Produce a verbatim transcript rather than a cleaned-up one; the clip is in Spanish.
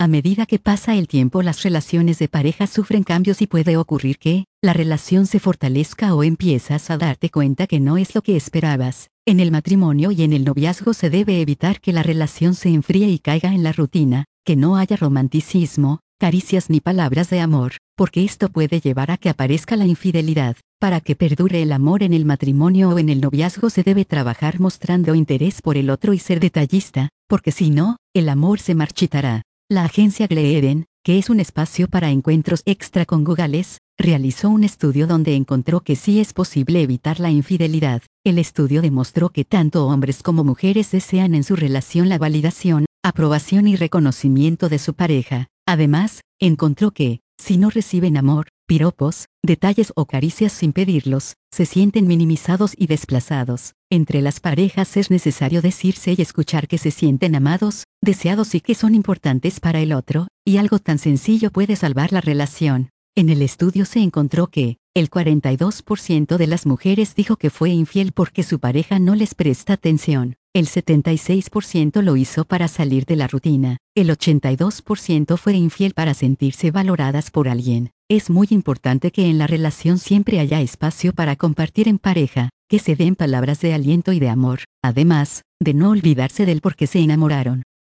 A medida que pasa el tiempo, las relaciones de pareja sufren cambios y puede ocurrir que la relación se fortalezca o empiezas a darte cuenta que no es lo que esperabas. En el matrimonio y en el noviazgo se debe evitar que la relación se enfríe y caiga en la rutina, que no haya romanticismo, caricias ni palabras de amor, porque esto puede llevar a que aparezca la infidelidad. Para que perdure el amor en el matrimonio o en el noviazgo se debe trabajar mostrando interés por el otro y ser detallista, porque si no, el amor se marchitará. La agencia Gleeden, que es un espacio para encuentros extraconyugales, realizó un estudio donde encontró que sí es posible evitar la infidelidad. El estudio demostró que tanto hombres como mujeres desean en su relación la validación, aprobación y reconocimiento de su pareja. Además, encontró que, si no reciben amor, piropos, detalles o caricias sin pedirlos, se sienten minimizados y desplazados. Entre las parejas es necesario decirse y escuchar que se sienten amados, deseados y que son importantes para el otro, y algo tan sencillo puede salvar la relación. En el estudio se encontró que, el cuarenta y dos por ciento de las mujeres dijo que fue infiel porque su pareja no les presta atención. El setenta y seis por ciento lo hizo para salir de la rutina. El ochenta y dos por ciento fue infiel para sentirse valoradas por alguien. Es muy importante que en la relación siempre haya espacio para compartir en pareja, que se den palabras de aliento y de amor, además, de no olvidarse del por qué se enamoraron.